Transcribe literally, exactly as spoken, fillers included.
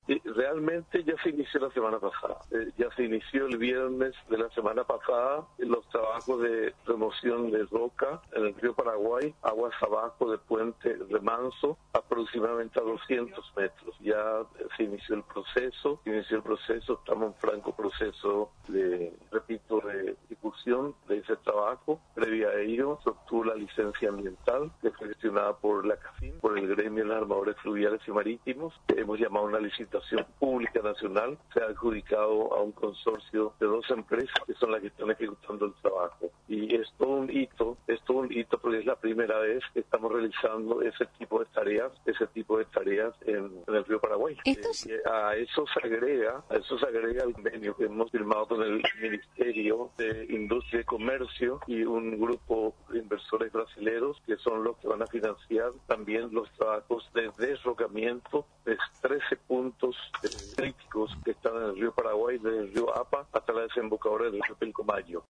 Y realmente ya se inició la semana pasada. Eh, ya se inició el viernes de la semana pasada los trabajos de remoción de roca en el río Paraguay, aguas abajo del puente Remanso, aproximadamente a doscientos metros. Ya se inició el proceso, se inició el proceso, estamos en franco proceso de, repito, de ejecución de ese trabajo. Previa a ello, se obtuvo la licencia ambiental, que fue gestionada por la CAFIN, por el gremio de armadores fluviales y marítimos. Hemos llamado a una licitación pública nacional, se ha adjudicado a un consorcio de dos empresas que son las que están ejecutando el trabajo. Y es todo un hito, es todo un hito porque es la primera vez que estamos realizando ese tipo de tareas, ese tipo de tareas en, en el río Paraguay. Estos... Eh, a eso se agrega, a eso se agrega el convenio que hemos firmado con el Ministerio de Industria y Comercio y un grupo de inversores brasileños que son los que van a financiar también los trabajos de derrocamiento de trece puntos eh, críticos que están en el río Paraguay, desde el río Apa hasta la desembocadura del río Pilcomayo.